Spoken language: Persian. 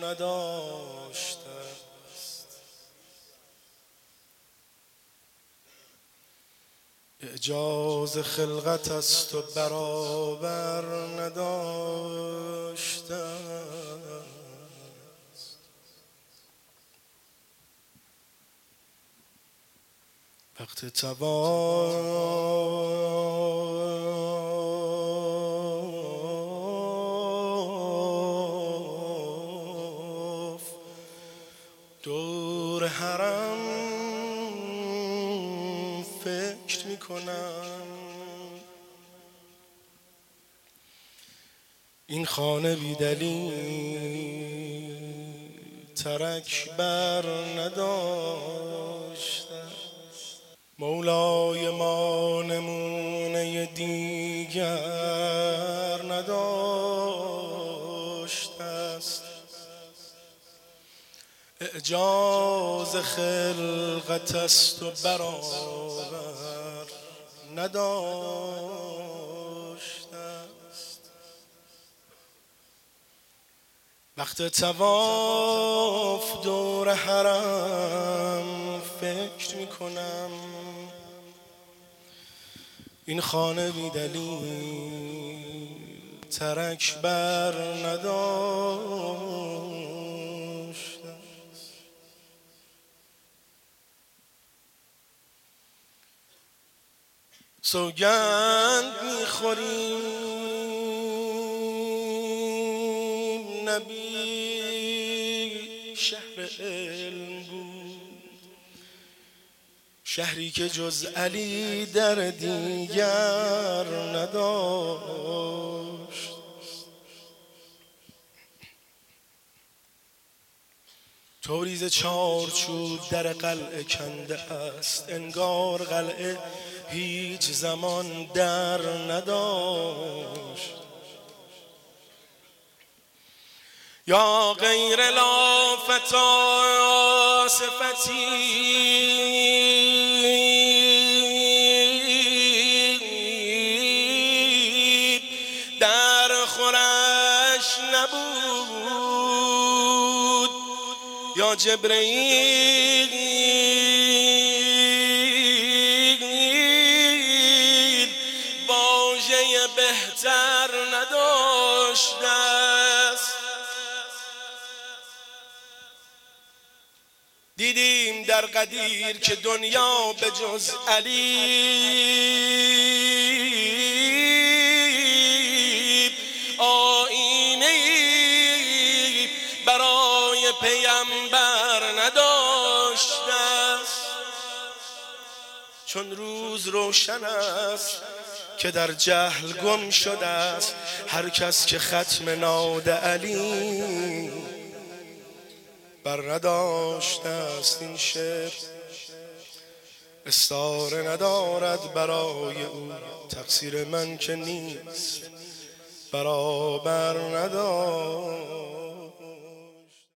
نداشته است. اعجاز خلقت است و برابر نداشته است. وقت طواف دور حرم فکر میکنم این خانه بی دلیل ترک بر نداشته. مولای ما نمونه دیگر نداشته است. اعجاز خلقت است و برابر نداشته است. وقت طواف دور حرم فکر میکنم این خانه بی دلیل ترک بر نداشته. سوگند میخوریم نبی شهر علم بود، شهری که جز علی در دیگر نداشت. توریز چارچوب در قلعه کنده است، انگار قلعه هیچ زمان در نداشت. یا غیر لافتا صفتی در خورش نبود، یا جبرئیل واژه بهتر نداشته است. دیدیم در قدیر که دنیا به جز علی آیینه‌ای برای پیامبر نداشته است. چون روز روشن است که در جهل گم شده است، هر کس که ختم ناد علی بر نداشته است. این شعر استعاره ندارد برای او، تقصیر من که نیست برابر نداشت.